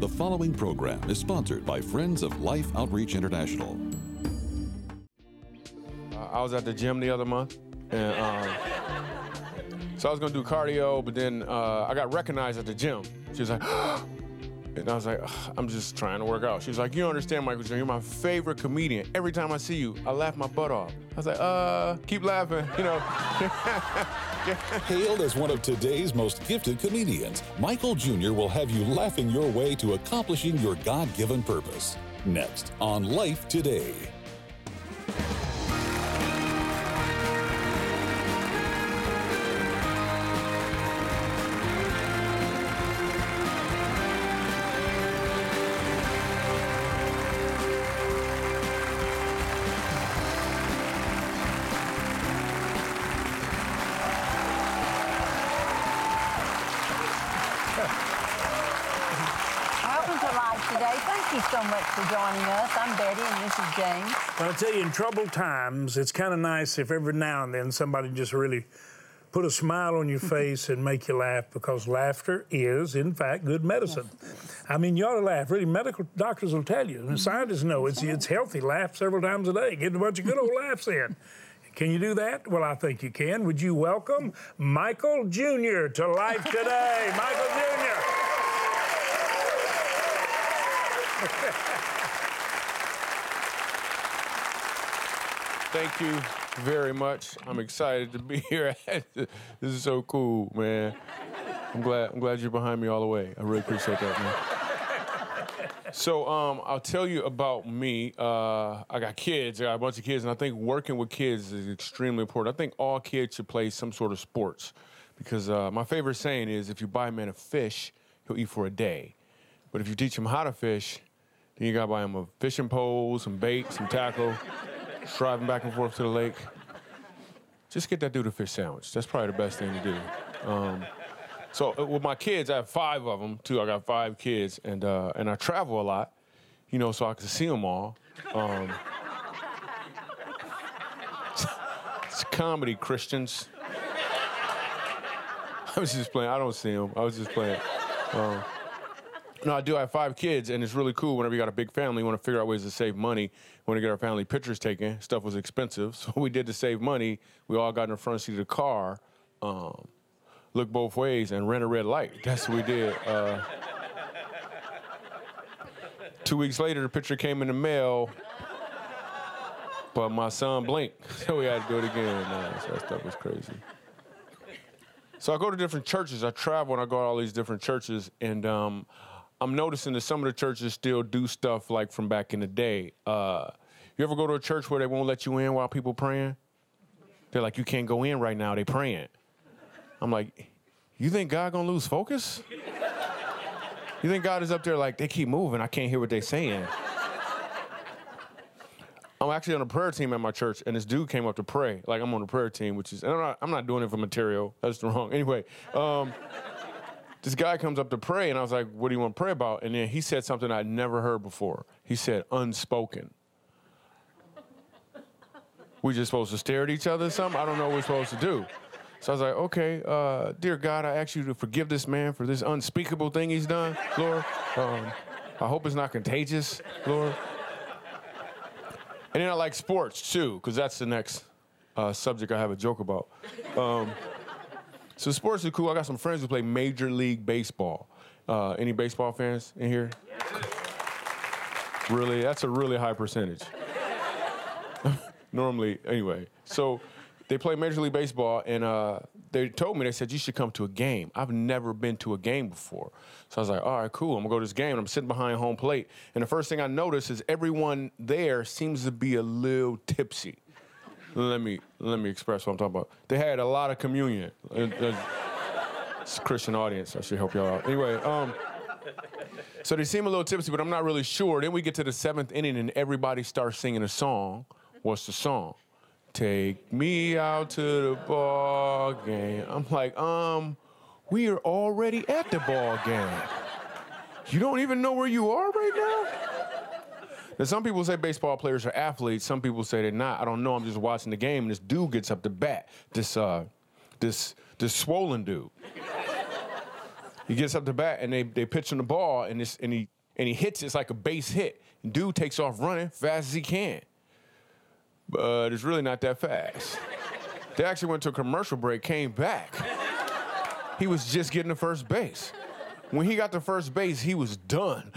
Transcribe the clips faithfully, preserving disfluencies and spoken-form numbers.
The following program is sponsored by Friends of Life Outreach International. Uh, I was at the gym the other month, and um, so I was gonna do cardio, but then uh, I got recognized at the gym. She was like, and I was like, I'm just trying to work out. She was like, you don't understand, Michael Junior, you're my favorite comedian. Every time I see you, I laugh my butt off. I was like, uh, keep laughing, you know. Hailed as one of today's most gifted comedians, Michael Junior will have you laughing your way to accomplishing your God-given purpose. Next on Life Today. So much for joining us. I'm Betty and this is James. Well, I tell you, in troubled times, it's kind of nice if every now and then somebody just really put a smile on your face and make you laugh, because laughter is, in fact, good medicine. I mean, you ought to laugh. Really, medical doctors will tell you, and scientists know it's, it's healthy. Laugh several times a day. Get a bunch of good old laughs in. Can you do that? Well, I think you can. Would you welcome Michael Junior to Life Today? Michael Junior Thank you very much. I'm excited to be here. This is so cool, man. I'm glad I'm glad you're behind me all the way. I really appreciate that, man. So um, I'll tell you about me. Uh, I got kids. I got a bunch of kids, and I think working with kids is extremely important. I think all kids should play some sort of sports, because uh, my favorite saying is, if you buy a man a fish, he'll eat for a day. But if you teach him how to fish, then you gotta buy him a fishing pole, some bait, some tackle, driving back and forth to the lake. Just get that dude a fish sandwich. That's probably the best thing to do. Um, so uh, with my kids, I have five of them, too. I got five kids, and uh, and I travel a lot, you know, so I can see them all. Um, it's comedy, Christians. I was just playing. I don't see them. I was just playing. Um, No, I do. I have five kids, and it's really cool. Whenever you got a big family, you want to figure out ways to save money. We want to get our family pictures taken. Stuff was expensive, so what we did to save money, we all got in the front seat of the car, um, looked both ways, and ran a red light. That's what we did. Uh, two weeks later, the picture came in the mail, but my son blinked, so we had to do it again. Uh, so that stuff was crazy. So I go to different churches. I travel, and I go to all these different churches, and um, I'm noticing that some of the churches still do stuff like from back in the day. Uh, you ever go to a church where they won't let you in while people praying? They're like, you can't go in right now, they praying. I'm like, you think God gonna lose focus? You think God is up there like, they keep moving, I can't hear what they saying. I'm actually on a prayer team at my church, and this dude came up to pray. Like, I'm on the prayer team, which is, and I'm not, I'm not doing it for material, that's wrong. Anyway, um, this guy comes up to pray, and I was like, what do you want to pray about? And then he said something I'd never heard before. He said, unspoken. We just supposed to stare at each other or something? I don't know what we're supposed to do. So I was like, okay, uh, dear God, I ask you to forgive this man for this unspeakable thing he's done, Lord. Um, I hope it's not contagious, Lord. And then I like sports, too, because that's the next uh, subject I have a joke about. Um, so sports is cool. I got some friends who play Major League Baseball. Uh, any baseball fans in here? Really? That's a really high percentage. Normally, anyway. So they play Major League Baseball, and uh, they told me, they said, you should come to a game. I've never been to a game before. So I was like, all right, cool. I'm going to go to this game. And I'm sitting behind home plate. And the first thing I notice is everyone there seems to be a little tipsy. Let me let me express what I'm talking about. They had a lot of communion. It's a Christian audience. I should help y'all out. Anyway, um, so they seem a little tipsy, but I'm not really sure. Then we get to the seventh inning, and everybody starts singing a song. What's the song? Take me out to the ball game. I'm like, um, we are already at the ball game. You don't even know where you are right now? Now, some people say baseball players are athletes. Some people say they're not. I don't know. I'm just watching the game, and this dude gets up to bat. This, uh, this, this swollen dude. He gets up to bat, and they they pitch him the ball, and this and he and he hits it. It's like a base hit. And dude takes off running fast as he can, but it's really not that fast. They actually went to a commercial break, came back. He was just getting to first base. When he got to first base, he was done.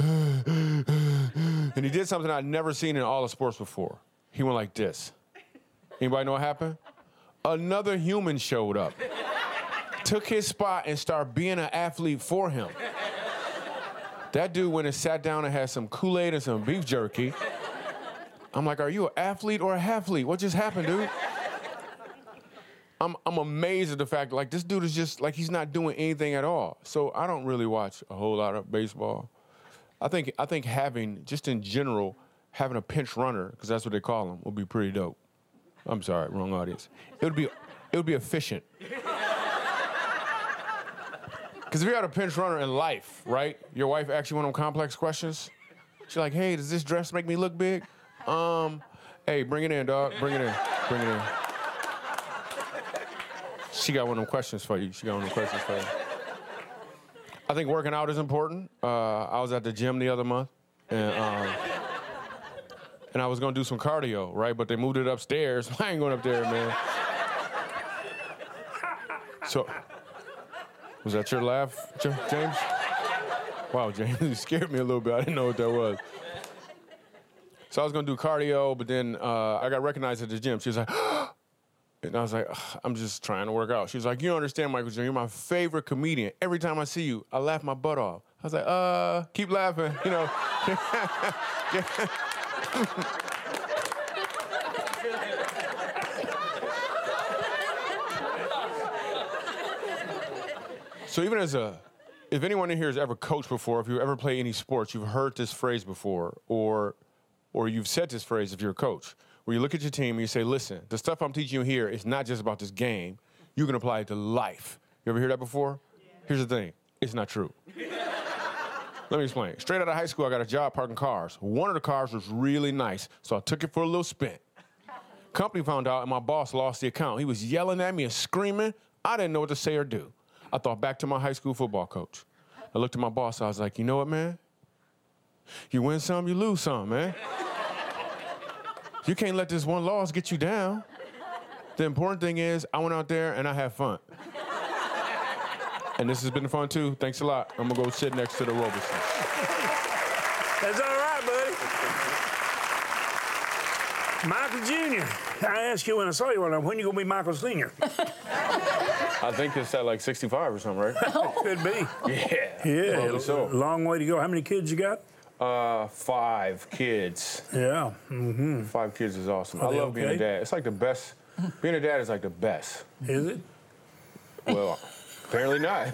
And he did something I'd never seen in all of sports before. He went like this. Anybody know what happened? Another human showed up, took his spot, and started being an athlete for him. That dude went and sat down and had some Kool-Aid and some beef jerky. I'm like, are you an athlete or a half-leet? What just happened, dude? I'm I'm amazed at the fact, like, this dude is just, like, he's not doing anything at all. So I don't really watch a whole lot of baseball. I think I think having, just in general, having a pinch runner, because that's what they call them, would be pretty dope. I'm sorry, wrong audience. It would be it would be efficient. Because if you had a pinch runner in life, right? Your wife asks you one of them complex questions. She's like, hey, does this dress make me look big? Um, hey, bring it in, dog. Bring it in. Bring it in. She got one of them questions for you. She got one of them questions for you. I think working out is important. Uh, I was at the gym the other month, and um, and I was gonna do some cardio, right? But they moved it upstairs. I ain't going up there, man. So, was that your laugh, James? Wow, James, you scared me a little bit. I didn't know what that was. So I was gonna do cardio, but then uh, I got recognized at the gym. She was like, and I was like, I'm just trying to work out. She was like, you don't understand, Michael Junior You're my favorite comedian. Every time I see you, I laugh my butt off. I was like, uh, keep laughing, you know. So even as a, if anyone in here has ever coached before, if you ever play any sports, you've heard this phrase before, or, or you've said this phrase if you're a coach, where you look at your team and you say, listen, the stuff I'm teaching you here is not just about this game. You can apply it to life. You ever hear that before? Yeah. Here's the thing. It's not true. Let me explain. Straight out of high school, I got a job parking cars. One of the cars was really nice, so I took it for a little spin. Company found out, and my boss lost the account. He was yelling at me and screaming. I didn't know what to say or do. I thought back to my high school football coach. I looked at my boss. I was like, you know what, man? You win some, you lose some, man. You can't let this one loss get you down. The important thing is I went out there and I had fun. And this has been fun, too. Thanks a lot. I'm going to go sit next to the Roberson. That's all right, buddy. Michael Junior I asked you when I saw you one time, when you going to be Michael Senior? I think it's at like sixty-five or something, right? Could be. Yeah. Yeah. Probably so. Long way to go. How many kids you got? Uh, five kids. Yeah. Mm-hmm. Five kids is awesome. Are I they love being okay? a dad. It's like the best. Being a dad is like the best. Is it? Well, apparently not.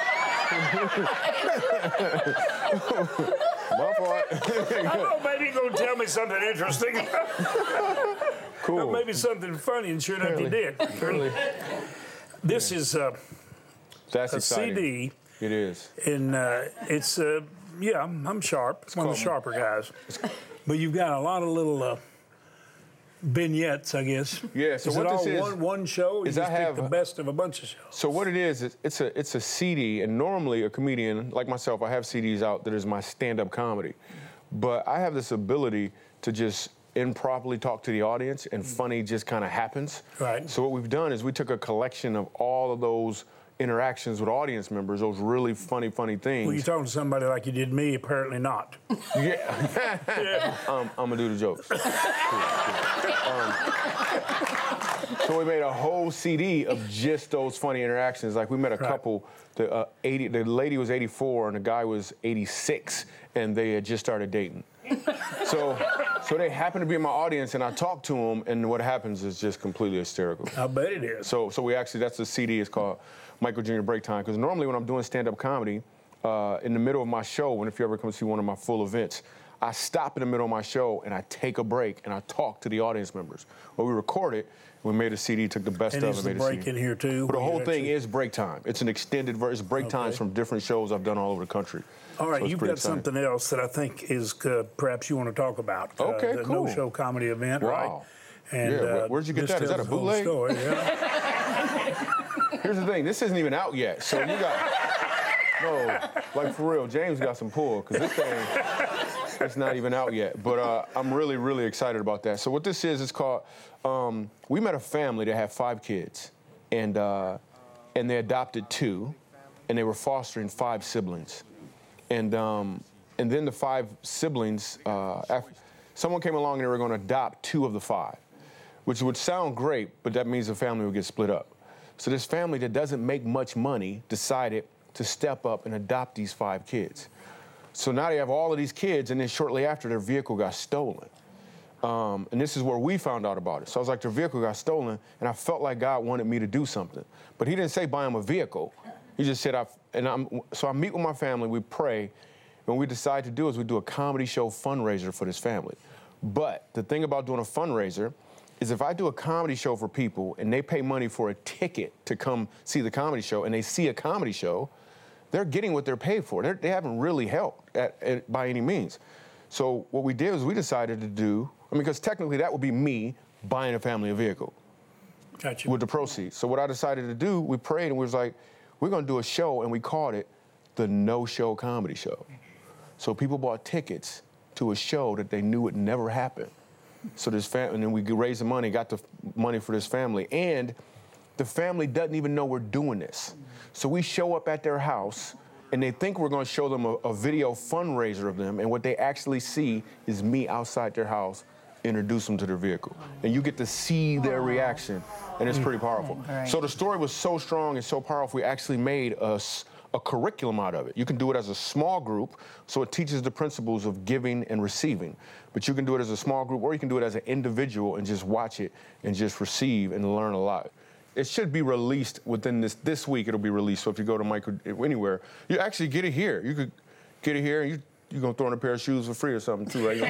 My fault. I thought maybe you're going to tell me something interesting. Cool. Or maybe something funny, and sure enough you did. Really? This is uh, That's a exciting. C D. It is. And uh, it's, uh, yeah, I'm, I'm sharp. It's one of the sharper guys. But you've got a lot of little uh, vignettes, I guess. Yeah, so is what it all this is- one, one show? Or is you I just pick have- the best of a bunch of shows? So what it is, is it's a it's a C D, and normally a comedian like myself, I have C Ds out that is my stand-up comedy. But I have this ability to just improperly talk to the audience, and funny just kind of happens. Right. So what we've done is we took a collection of all of those interactions with audience members, those really funny, funny things. Well, you're talking to somebody like you did me, apparently not. Yeah. Yeah. um, I'm gonna do the jokes. Cool, cool. Um, so we made a whole C D of just those funny interactions. Like we met a Right. couple. The uh, eighty, the lady was eighty-four and the guy was eighty-six, and they had just started dating. So, so they happened to be in my audience, and I talked to them, and what happens is just completely hysterical. I bet it is. So, so we actually, that's the C D. It's called Michael Junior Break Time. Because normally when I'm doing stand-up comedy, uh, in the middle of my show, and if you ever come see one of my full events, I stop in the middle of my show and I take a break and I talk to the audience members. Well, we record it. We made a C D, took the best And of is it, the made a break C D. in here too? But the where you whole thing actually- is break time. It's an extended version. It's break Okay. times from different shows I've done all over the country. All right, So it's you've pretty got exciting. something else that I think is uh, perhaps you want to talk about. Uh, Okay, the cool. no-show comedy event, Wow. right? And, Yeah, where- uh, where'd you get this that? Is that tells a the whole bootleg? story, yeah. Here's the thing. This isn't even out yet. So you got no, like for real, James got some pull, because this thing, it's not even out yet. But uh, I'm really, really excited about that. So what this is, it's called, um, we met a family that had five kids, and, uh, and they adopted two, and they were fostering five siblings. And, um, and then the five siblings, uh, after, someone came along and they were going to adopt two of the five, which would sound great, but that means the family would get split up. So this family that doesn't make much money decided to step up and adopt these five kids. So now they have all of these kids, and then shortly after, their vehicle got stolen. Um, and this is where we found out about it. So I was like, their vehicle got stolen, and I felt like God wanted me to do something. But he didn't say buy them a vehicle. He just said, I, and I'm, so I meet with my family, we pray, and what we decide to do is we do a comedy show fundraiser for this family. But the thing about doing a fundraiser is if I do a comedy show for people and they pay money for a ticket to come see the comedy show and they see a comedy show, they're getting what they're paid for. They're, they haven't really helped at, at, by any means. So what we did was we decided to do, I mean, because technically that would be me buying a family a vehicle. Gotcha. With the proceeds. So what I decided to do, we prayed and we was like, we're going to do a show, and we called it the No-Show Comedy Show. So people bought tickets to a show that they knew would never happen. So this family, and then we raised the money, got the money for this family, and the family doesn't even know we're doing this. So we show up at their house, and they think we're going to show them a, a video fundraiser of them, and what they actually see is me outside their house, introduce them to their vehicle, and you get to see their reaction, and it's pretty powerful. So the story was so strong and so powerful, we actually made a, a curriculum out of it. You can do it as a small group, so it teaches the principles of giving and receiving. But you can do it as a small group, or you can do it as an individual and just watch it and just receive and learn a lot. It should be released within this, this week, it'll be released. So if you go to Michael, anywhere, you actually get it here. You could get it here, and you, you're gonna throw in a pair of shoes for free or something too, right?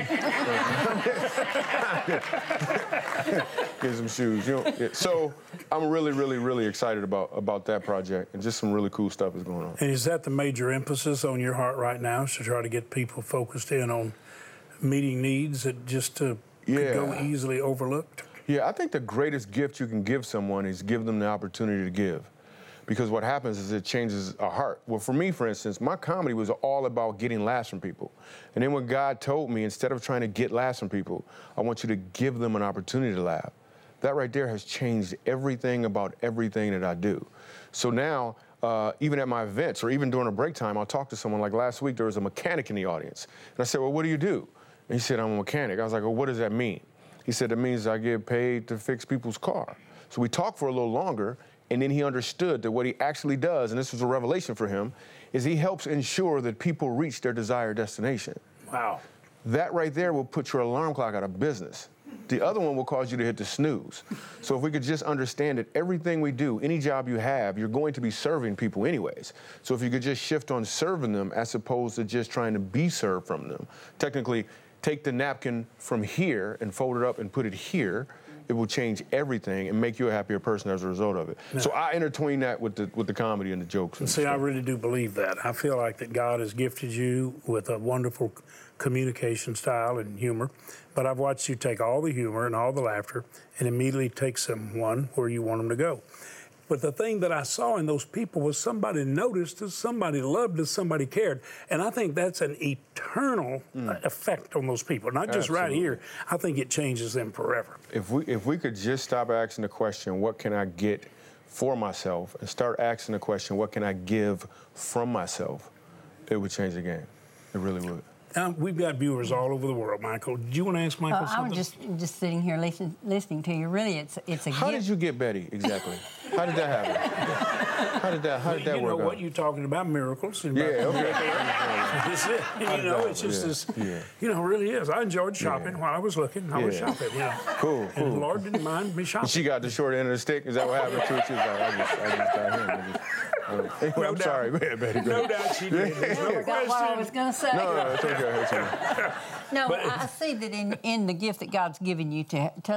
Get some shoes. You know? Yeah. So I'm really, really, really excited about, about that project, and just some really cool stuff is going on. And is that the major emphasis on your heart right now, is to try to get people focused in on meeting needs that just uh, yeah. could go easily overlooked? Yeah, I think the greatest gift you can give someone is give them the opportunity to give. Because what happens is it changes a heart. Well, for me, for instance, my comedy was all about getting laughs from people. And then when God told me, instead of trying to get laughs from people, I want you to give them an opportunity to laugh. That right there has changed everything about everything that I do. So now, uh, even at my events, or even during a break time, I'll talk to someone. Like last week, there was a mechanic in the audience. And I said, well, what do you do? And he said, I'm a mechanic. I was like, well, what does that mean? He said, it means I get paid to fix people's car. So we talked for a little longer, and then he understood that what he actually does, and this was a revelation for him, is he helps ensure that people reach their desired destination. Wow. That right there will put your alarm clock out of business. The other one will cause you to hit the snooze. So if we could just understand that everything we do, any job you have, you're going to be serving people anyways. So if you could just shift on serving them as opposed to just trying to be served from them. Technically, take the napkin from here and fold it up and put it here. It will change everything and make you a happier person as a result of it. Yeah. So I intertwine that with the with the comedy and the jokes. And see, I really do believe that. I feel like that God has gifted you with a wonderful communication style and humor, but I've watched you take all the humor and all the laughter and immediately take someone where you want them to go. But the thing that I saw in those people was somebody noticed us, somebody loved us, somebody cared. And I think that's an eternal mm. effect on those people, not just Absolutely. Right here. I think it changes them forever. If we if we could just stop asking the question, what can I get for myself, and start asking the question, what can I give from myself, it would change the game. It really would. Um, we've got viewers all over the world, Michael. Do you want to ask Michael uh, something? I was just just sitting here listen, listening to you. Really, it's it's a How gift. did you get Betty, exactly? How did that happen? How did that, how did that you work know out? what you're talking about, miracles. And yeah, about okay. That's it. You know, it's just yeah, this, yeah. you know, it really is. I enjoyed shopping yeah. while I was looking. I yeah. was shopping, you know. Cool, cool. And the Lord didn't mind me shopping. She got the short end of the stick? Is that what happened to her? She was like, I just, I just got him. I just, uh, no I'm doubt. sorry, man, Betty. No doubt she did. There's no I forgot what I was going to say. No, no, it's okay. It's okay. No, But I see that in, in the gift that God's given you to to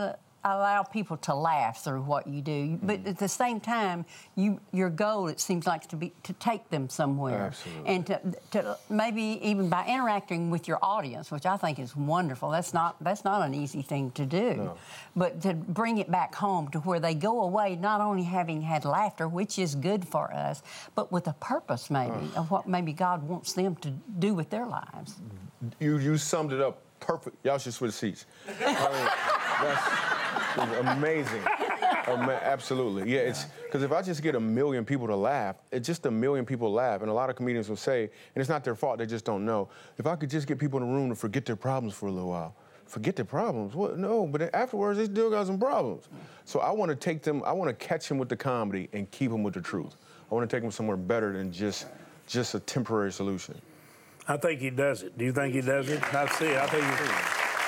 allow people to laugh through what you do, but at the same time, you your goal, it seems like, to be to take them somewhere. Absolutely. And to, to maybe even by interacting with your audience, which I think is wonderful. That's not that's not an easy thing to do. No. But to bring it back home to where they go away not only having had laughter, which is good for us, but with a purpose maybe Uh. of what maybe God wants them to do with their lives. You you summed it up perfect. Y'all should switch seats. I mean, that's amazing. Ama- absolutely. Yeah, it's because if I just get a million people to laugh, it's just a million people laugh. And a lot of comedians will say, and it's not their fault, they just don't know. If I could just get people in the room to forget their problems for a little while. Forget their problems? What? No, but afterwards they still got some problems. So I want to take them, I want to catch them with the comedy and keep them with the truth. I want to take them somewhere better than just, just a temporary solution. I think he does it. Do you think he does it? I see it. I think he does.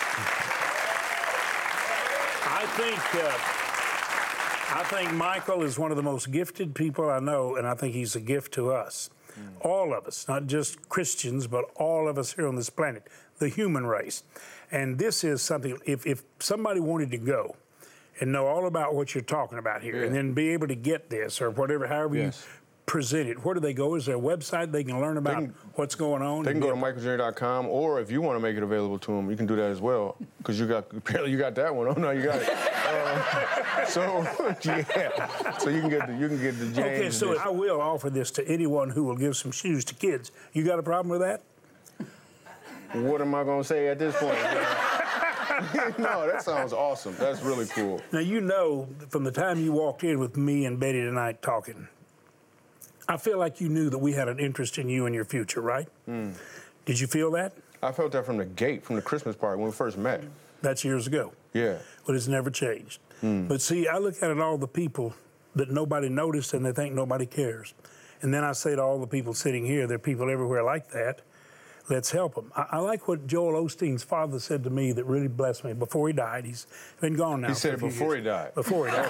I think, uh, I think Michael is one of the most gifted people I know, and I think he's a gift to us. Mm. All of us, not just Christians, but all of us here on this planet, the human race. And this is something, if, if somebody wanted to go and know all about what you're talking about here, yeah. and then be able to get this or whatever, however yes. you present it, where do they go? Is there a website they can learn about can, what's going on? They can go to michael junior dot com, or if you want to make it available to them, you can do that as well, because you got, apparently you got that one. Oh, no, you got it. uh, so, yeah. So you can get the, you can get the James. Okay, so edition. I will offer this to anyone who will give some shoes to kids. You got a problem with that? What am I going to say at this point? No, that sounds awesome. That's really cool. Now, you know, from the time you walked in with me and Betty tonight talking, I feel like you knew that we had an interest in you and your future, right? Mm. Did you feel that? I felt that from the gate, from the Christmas party when we first met. That's years ago. Yeah. But it's never changed. Mm. But see, I look at it, all the people that nobody noticed and they think nobody cares. And then I say to all the people sitting here, there are people everywhere like that. Let's help them. I, I like what Joel Osteen's father said to me that really blessed me before he died. He's been gone now. He said it before years. he died. Before he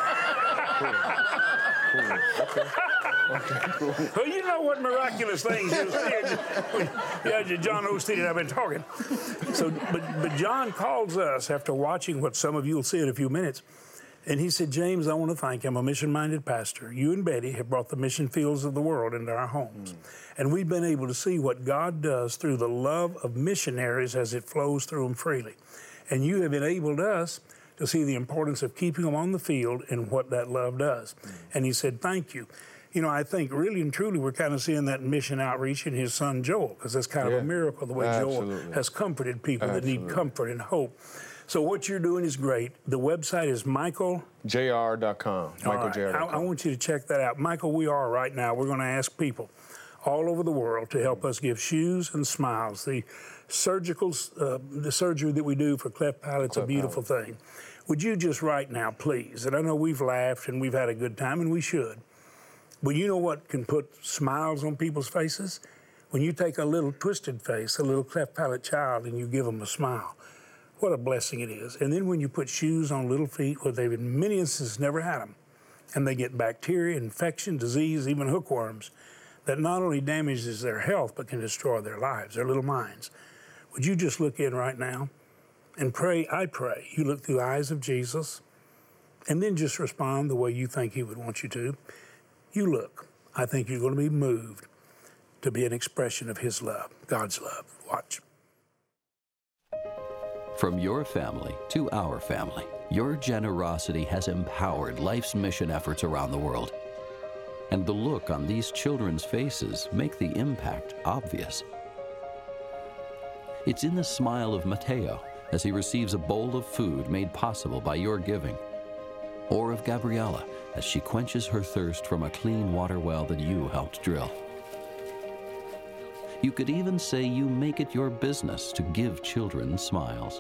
died. Cool. Cool. Okay. Okay, cool. Well, you know what miraculous things you said. Yeah, John Osteen and I've been talking. So, but, but John calls us after watching what some of you will see in a few minutes, and he said, James, I want to thank you. I'm a mission-minded pastor. You and Betty have brought the mission fields of the world into our homes. Mm. And we've been able to see what God does through the love of missionaries as it flows through them freely. And you have enabled us to see the importance of keeping them on the field and what that love does. Mm. And he said, thank you. You know, I think really and truly we're kind of seeing that mission outreach in his son Joel, because that's kind yeah. of a miracle, the way Absolutely. Joel has comforted people Absolutely. that need comfort and hope. So what you're doing is great. The website is Michael J R dot com. Michael J R dot com. I, I want you to check that out. Michael, we are right now, we're going to ask people all over the world to help us give shoes and smiles. The surgical, uh, the surgery that we do for cleft palate's a beautiful palate. thing. Would you just right now, please, and I know we've laughed and we've had a good time, and we should, but you know what can put smiles on people's faces? When you take a little twisted face, a little cleft palate child, and you give them a smile. What a blessing it is. And then when you put shoes on little feet where they've in many instances never had them, and they get bacteria, infection, disease, even hookworms, that not only damages their health, but can destroy their lives, their little minds. Would you just look in right now and pray? I pray you look through the eyes of Jesus, and then just respond the way you think he would want you to. You look. I think you're going to be moved to be an expression of his love, God's love. Watch. From your family to our family, your generosity has empowered life's mission efforts around the world. And the look on these children's faces make the impact obvious. It's in the smile of Mateo as he receives a bowl of food made possible by your giving, or of Gabriella as she quenches her thirst from a clean water well that you helped drill. You could even say you make it your business to give children smiles.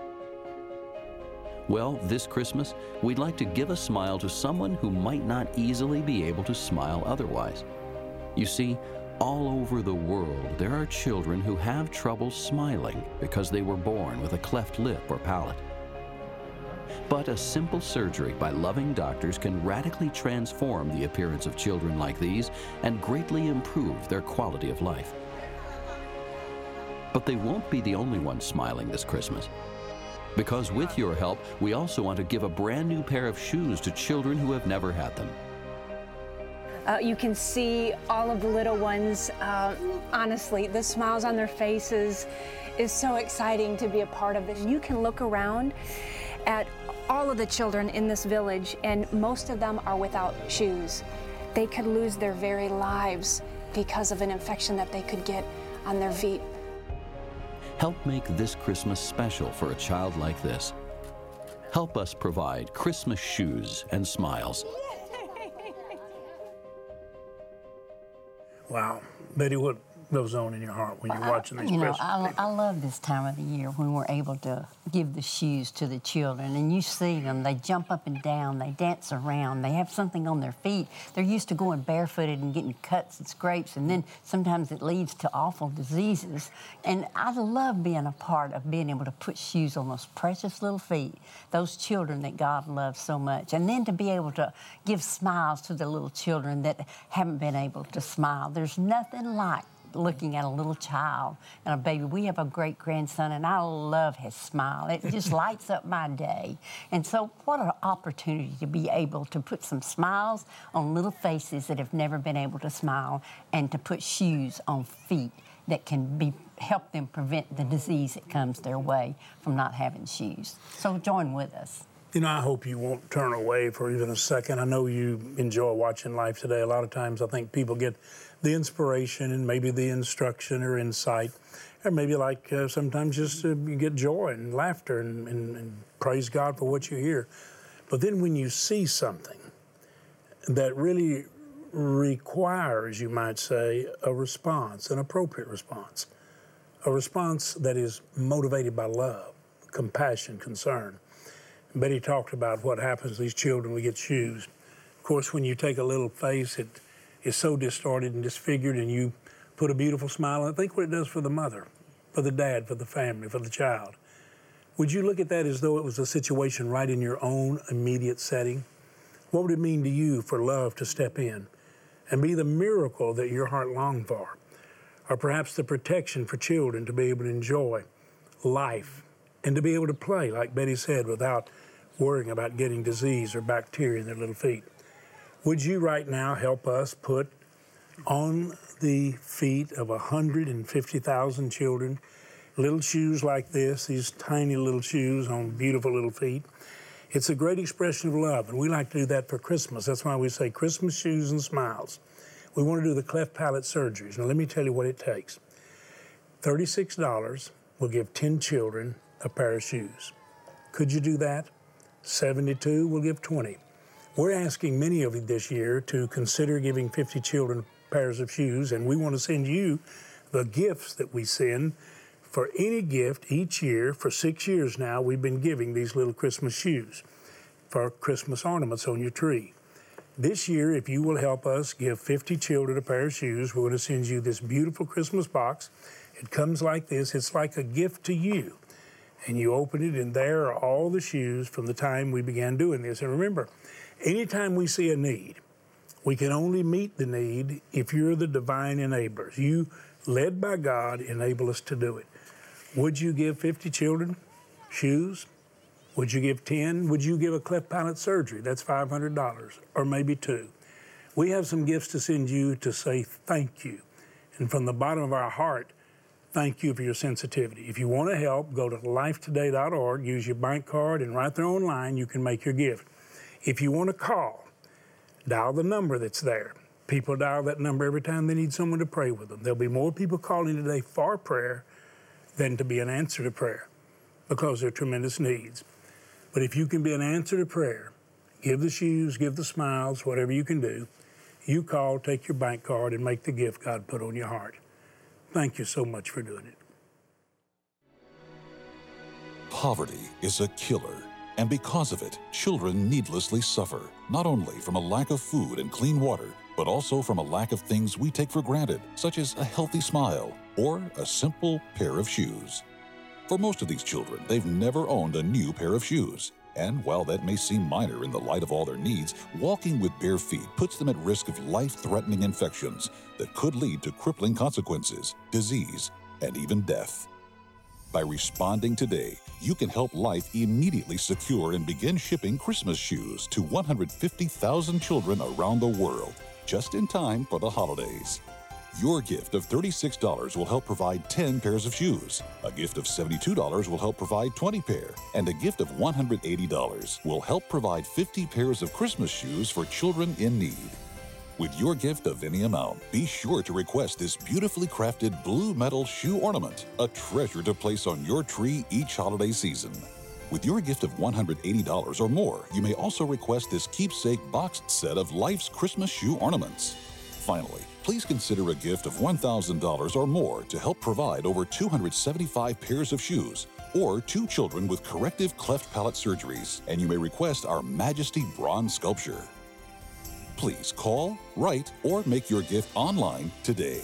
Well, this Christmas, we'd like to give a smile to someone who might not easily be able to smile otherwise. You see, all over the world, there are children who have trouble smiling because they were born with a cleft lip or palate. But a simple surgery by loving doctors can radically transform the appearance of children like these and greatly improve their quality of life. But they won't be the only ones smiling this Christmas. Because with your help, we also want to give a brand new pair of shoes to children who have never had them. Uh, you can see all of the little ones. Uh, honestly, the smiles on their faces is so exciting to be a part of this. You can look around at all of the children in this village, and most of them are without shoes. They could lose their very lives because of an infection that they could get on their feet. Help make this Christmas special for a child like this. Help us provide Christmas shoes and smiles. Wow. Betty, what goes on in your heart when you're I, watching these You know, Christmas I, people? I love this time of the year when we're able to give the shoes to the children. And you see them, they jump up and down, they dance around, they have something on their feet. They're used to going barefooted and getting cuts and scrapes, and then sometimes it leads to awful diseases. And I love being a part of being able to put shoes on those precious little feet, those children that God loves so much. And then to be able to give smiles to the little children that haven't been able to smile. There's nothing like looking at a little child and a baby. We have a great grandson, and I love his smile. It just lights up my day. And so what an opportunity to be able to put some smiles on little faces that have never been able to smile, and to put shoes on feet that can be help them prevent the disease that comes their way from not having shoes. So join with us. You know, I hope you won't turn away for even a second. I know you enjoy watching Life Today. A lot of times I think people get the inspiration and maybe the instruction or insight, or maybe like uh, sometimes just uh, you get joy and laughter and, and, and praise God for what you hear. But then when you see something that really requires, you might say, a response, an appropriate response, a response that is motivated by love, compassion, concern. Betty talked about what happens to these children when we get shoes. Of course, when you take a little face, it is so distorted and disfigured, and you put a beautiful smile on it. Think what it does for the mother, for the dad, for the family, for the child. Would you look at that as though it was a situation right in your own immediate setting? What would it mean to you for love to step in and be the miracle that your heart longed for? Or perhaps the protection for children to be able to enjoy life and to be able to play, like Betty said, without worrying about getting disease or bacteria in their little feet. Would you right now help us put on the feet of one hundred fifty thousand children little shoes like this, these tiny little shoes on beautiful little feet? It's a great expression of love, and we like to do that for Christmas. That's why we say Christmas shoes and smiles. We want to do the cleft palate surgeries. Now, let me tell you what it takes. thirty-six dollars will give ten children a pair of shoes. Could you do that? seventy-two will give twenty. We're asking many of you this year to consider giving fifty children pairs of shoes, and we want to send you the gifts that we send. For any gift each year, for six years now, we've been giving these little Christmas shoes for Christmas ornaments on your tree. This year, if you will help us give fifty children a pair of shoes, we're going to send you this beautiful Christmas box. It comes like this. It's like a gift to you. And you open it, and there are all the shoes from the time we began doing this. And remember, anytime we see a need, we can only meet the need if you're the divine enablers. You, led by God, enable us to do it. Would you give fifty children shoes? Would you give ten? Would you give a cleft palate surgery? That's five hundred dollars, or maybe two. We have some gifts to send you to say thank you. And from the bottom of our heart, thank you for your sensitivity. If you want to help, go to life today dot org, use your bank card, and right there online, you can make your gift. If you want to call, dial the number that's there. People dial that number every time they need someone to pray with them. There'll be more people calling today for prayer than to be an answer to prayer, because there are tremendous needs. But if you can be an answer to prayer, give the shoes, give the smiles, whatever you can do, you call, take your bank card, and make the gift God put on your heart. Thank you so much for doing it. Poverty is a killer, and because of it, children needlessly suffer, not only from a lack of food and clean water, but also from a lack of things we take for granted, such as a healthy smile or a simple pair of shoes. For most of these children, they've never owned a new pair of shoes. And while that may seem minor in the light of all their needs, walking with bare feet puts them at risk of life-threatening infections that could lead to crippling consequences, disease, and even death. By responding today, you can help Life immediately secure and begin shipping Christmas shoes to one hundred fifty thousand children around the world, just in time for the holidays. Your gift of thirty-six dollars will help provide ten pairs of shoes. A gift of seventy-two dollars will help provide twenty pair. And a gift of one hundred eighty dollars will help provide fifty pairs of Christmas shoes for children in need. With your gift of any amount, be sure to request this beautifully crafted blue metal shoe ornament, a treasure to place on your tree each holiday season. With your gift of one hundred eighty dollars or more, you may also request this keepsake boxed set of Life's Christmas shoe ornaments. Finally, please consider a gift of one thousand dollars or more to help provide over two hundred seventy-five pairs of shoes or two children with corrective cleft palate surgeries, and you may request our Majesty bronze sculpture. Please call, write, or make your gift online today.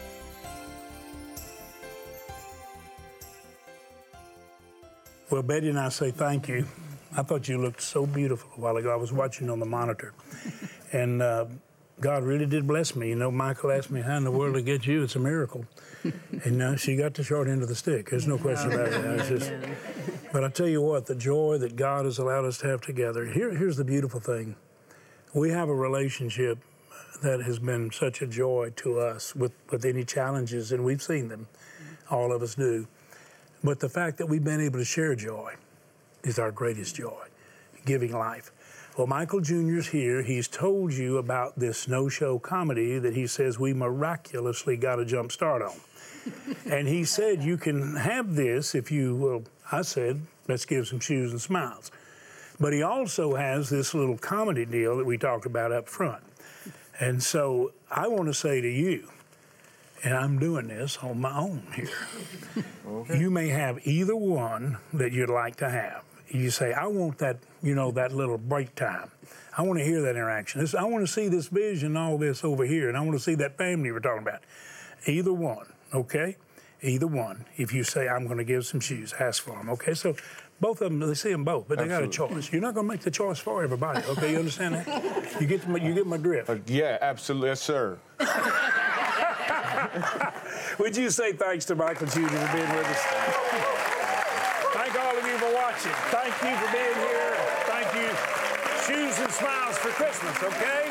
Well, Betty and I say thank you. I thought you looked so beautiful a while ago. I was watching on the monitor. And uh, God really did bless me. You know, Michael asked me, how in the world to get you? It's a miracle. And uh, she got the short end of the stick. There's no question about it. It's just, but I tell you what, the joy that God has allowed us to have together, here, here's the beautiful thing. We have a relationship that has been such a joy to us with, with any challenges, and we've seen them. All of us do. But the fact that we've been able to share joy is our greatest joy, giving life. Well, Michael Junior's here. He's told you about this no-show comedy that he says we miraculously got a jump start on. And he said you can have this if you, well, I said, let's give some shoes and smiles. But he also has this little comedy deal that we talked about up front. And so I want to say to you, and I'm doing this on my own here, okay. You may have either one that you'd like to have. You say, I want that, you know, that little break time. I want to hear that interaction. This, I want to see this vision, all this over here, and I want to see that family we're talking about. Either one, okay? Either one. If you say, I'm going to give some shoes, ask for them, okay? So both of them, they see them both, but they absolutely got a choice. You're not going to make the choice for everybody, okay? You understand that? You get my, you get my drift? Uh, yeah, absolutely, yes, sir. Would you say thanks to Michael Junior for being with us? Thank all of you for watching. Thank you for being here. Thank you. Shoes and smiles for Christmas, okay?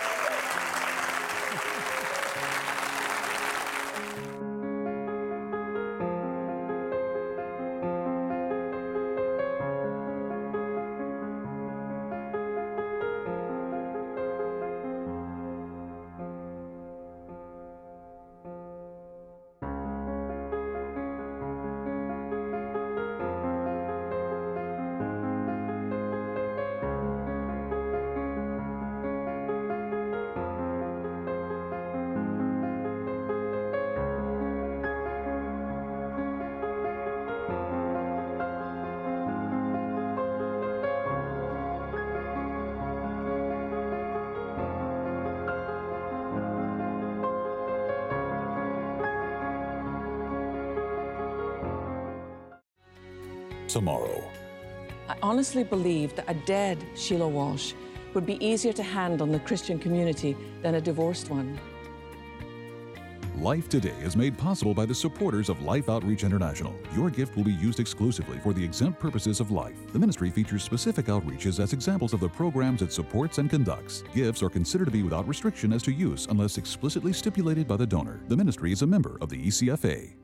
Tomorrow. I honestly believe that a dead Sheila Walsh would be easier to handle in the Christian community than a divorced one. Life Today is made possible by the supporters of Life Outreach International. Your gift will be used exclusively for the exempt purposes of life. The ministry features specific outreaches as examples of the programs it supports and conducts. Gifts are considered to be without restriction as to use unless explicitly stipulated by the donor. The ministry is a member of the E C F A.